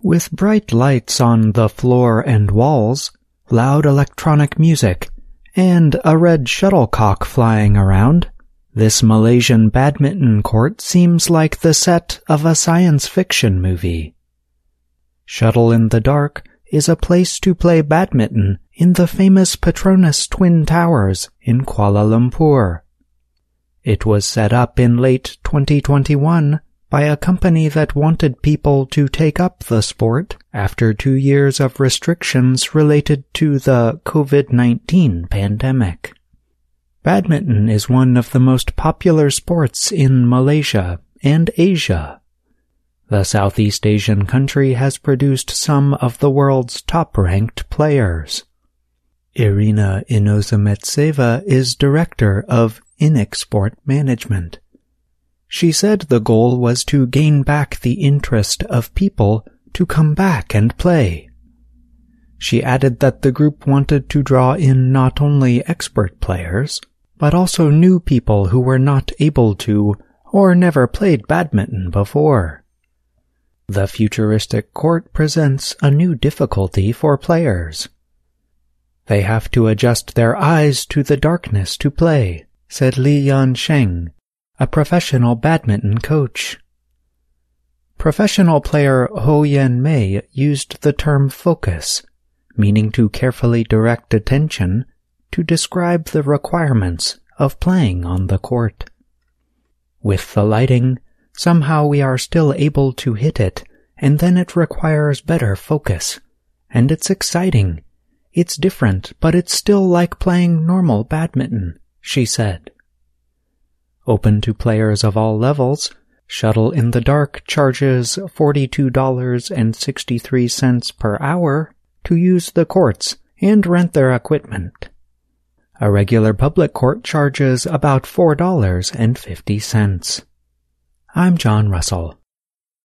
With bright lights on the floor and walls, loud electronic music, and a red shuttlecock flying around, this Malaysian badminton court seems like the set of a science fiction movie. Shuttle in the Dark is a place to play badminton in the famous Petronas Twin Towers in Kuala Lumpur. It was set up in late 2021 by a company that wanted people to take up the sport after 2 years of restrictions related to the COVID-19 pandemic. Badminton is one of the most popular sports in Malaysia and Asia. The Southeast Asian country has produced some of the world's top-ranked players. Irina Inozemetseva is director of Inik Sport Management. She said the goal was to gain back the interest of people to come back and play. She added that the group wanted to draw in not only expert players, but also new people who were not able to or never played badminton before. The futuristic court presents a new difficulty for players. They have to adjust their eyes to the darkness to play, said Li Yan Sheng, a professional badminton coach. Professional player Ho Yan Mei used the term focus, meaning to carefully direct attention, to describe the requirements of playing on the court. With the lighting, somehow we are still able to hit it, and then it requires better focus. And it's exciting. It's different, but it's still like playing normal badminton, she said. Open to players of all levels, Shuttle in the Dark charges $42.63 per hour to use the courts and rent their equipment. A regular public court charges about $4.50. I'm John Russell.